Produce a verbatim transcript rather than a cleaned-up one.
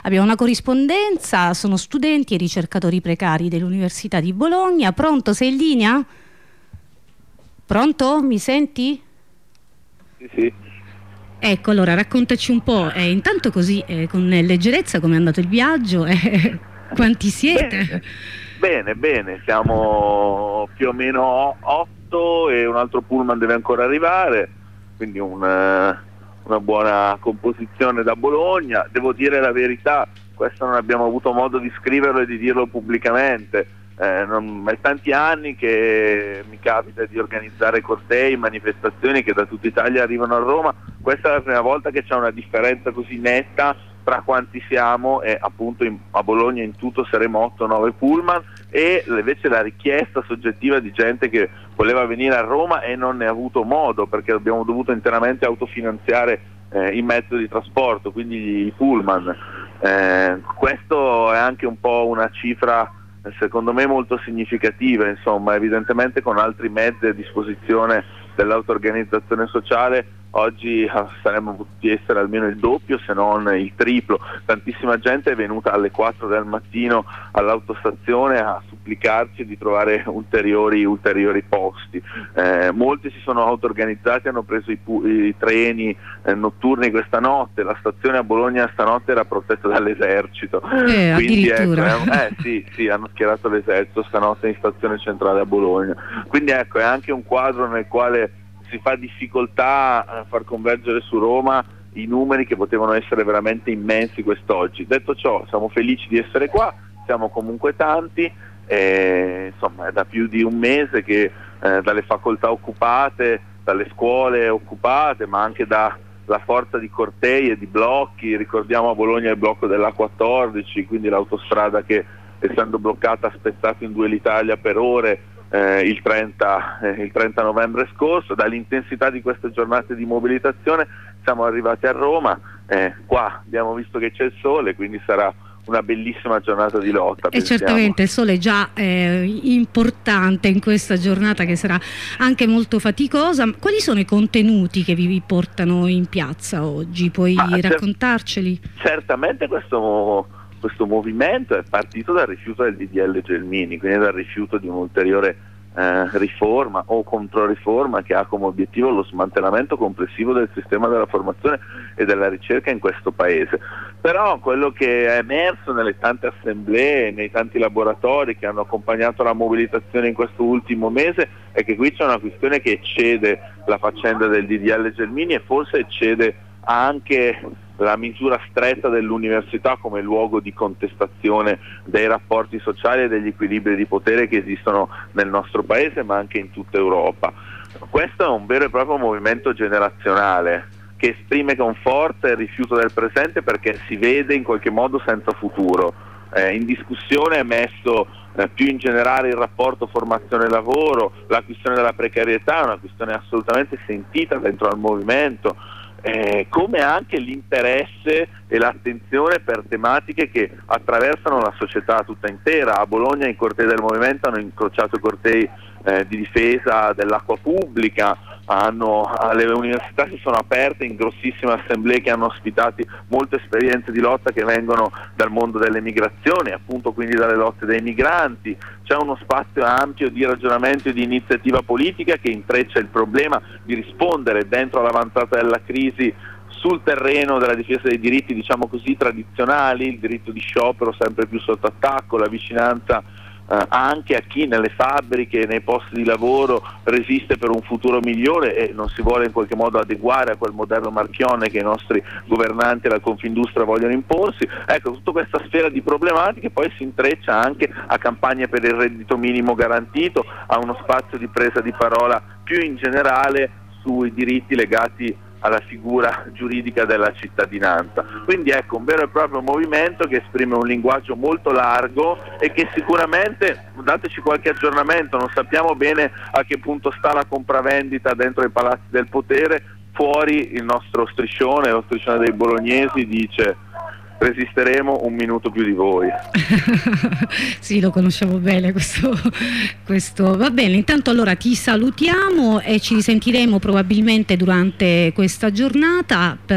Abbiamo una corrispondenza, sono studenti e ricercatori precari dell'Università di Bologna. Pronto, sei in linea? Pronto? Mi senti? Sì, sì. Ecco, allora raccontaci un po', eh, intanto così eh, con leggerezza come è andato il viaggio, eh, quanti siete? Bene, bene, bene, siamo più o meno otto e un altro pullman deve ancora arrivare, quindi una, una buona composizione da Bologna. Devo dire la verità, questo non abbiamo avuto modo di scriverlo e di dirlo pubblicamente. Eh, non, è tanti anni che mi capita di organizzare cortei, manifestazioni che da tutta Italia arrivano a Roma. Questa è la prima volta che c'è una differenza così netta tra quanti siamo, e appunto in, a Bologna in tutto saremo otto nove pullman, e invece la richiesta soggettiva di gente che voleva venire a Roma e non ne ha avuto modo perché abbiamo dovuto interamente autofinanziare eh, i mezzi di trasporto, quindi i pullman. Eh, questo è anche un po' una cifra secondo me molto significativa, insomma. Evidentemente con altri mezzi a disposizione dell'auto-organizzazione sociale oggi saremmo potuti essere almeno il doppio se non il triplo. Tantissima gente è venuta alle quattro del mattino all'autostazione a supplicarci di trovare ulteriori, ulteriori posti. Eh, molti si sono auto-organizzati, hanno preso i, i treni eh, notturni questa notte. La stazione a Bologna stanotte era protetta dall'esercito, eh, quindi addirittura. ecco, eh, sì, sì, hanno schierato l'esercito stanotte in stazione centrale a Bologna. Quindi ecco, è anche un quadro nel quale si fa difficoltà a far convergere su Roma i numeri che potevano essere veramente immensi quest'oggi. Detto ciò, siamo felici di essere qua, siamo comunque tanti, e, insomma è da più di un mese che eh, dalle facoltà occupate, dalle scuole occupate, ma anche dalla forza di cortei e di blocchi. Ricordiamo a Bologna il blocco dell'A quattordici, quindi l'autostrada che, essendo bloccata, ha spezzato in due l'Italia per ore eh, il, trenta, eh, il trenta novembre scorso. Dall'intensità di queste giornate di mobilitazione siamo arrivati a Roma, eh, qua abbiamo visto che c'è il sole, quindi sarà una bellissima giornata di lotta. E pensiamo. Certamente il sole è già eh, importante in questa giornata che sarà anche molto faticosa. Quali sono i contenuti che vi portano in piazza oggi? Puoi Ma raccontarceli? Cer certamente questo, questo movimento è partito dal rifiuto del D D L Gelmini, quindi dal rifiuto di un'ulteriore Eh, riforma o controriforma che ha come obiettivo lo smantellamento complessivo del sistema della formazione e della ricerca in questo paese. Però quello che è emerso nelle tante assemblee, nei tanti laboratori che hanno accompagnato la mobilitazione in questo ultimo mese, è che qui c'è una questione che eccede la faccenda del D D L Gelmini e forse eccede anche la misura stretta dell'università come luogo di contestazione dei rapporti sociali e degli equilibri di potere che esistono nel nostro paese ma anche in tutta Europa. Questo è un vero e proprio movimento generazionale che esprime con forza il rifiuto del presente perché si vede in qualche modo senza futuro. Eh, in discussione è messo eh, più in generale il rapporto formazione-lavoro, la questione della precarietà è una questione assolutamente sentita dentro al movimento. Eh, come anche l'interesse e l'attenzione per tematiche che attraversano la società tutta intera. A Bologna i cortei del movimento hanno incrociato i cortei eh, di difesa dell'acqua pubblica, hanno, alle università si sono aperte in grossissime assemblee che hanno ospitati molte esperienze di lotta che vengono dal mondo delle migrazioni, appunto quindi dalle lotte dei migranti. C'è uno spazio ampio di ragionamento e di iniziativa politica che intreccia il problema di rispondere dentro l'avanzata della crisi sul terreno della difesa dei diritti, diciamo così, tradizionali, il diritto di sciopero sempre più sotto attacco, la vicinanza eh, anche a chi nelle fabbriche, nei posti di lavoro resiste per un futuro migliore e non si vuole in qualche modo adeguare a quel modello marchione che i nostri governanti e la Confindustria vogliono imporsi. Ecco, tutta questa sfera di problematiche poi si intreccia anche a campagne per il reddito minimo garantito, a uno spazio di presa di parola più in generale sui diritti legati alla figura giuridica della cittadinanza. Quindi ecco, un vero e proprio movimento che esprime un linguaggio molto largo e che sicuramente, dateci qualche aggiornamento, non sappiamo bene a che punto sta la compravendita dentro i palazzi del potere. Fuori il nostro striscione, lo striscione dei bolognesi dice: resisteremo un minuto più di voi. Sì, lo conosciamo bene questo, questo. Va bene, intanto allora ti salutiamo e ci risentiremo probabilmente durante questa giornata per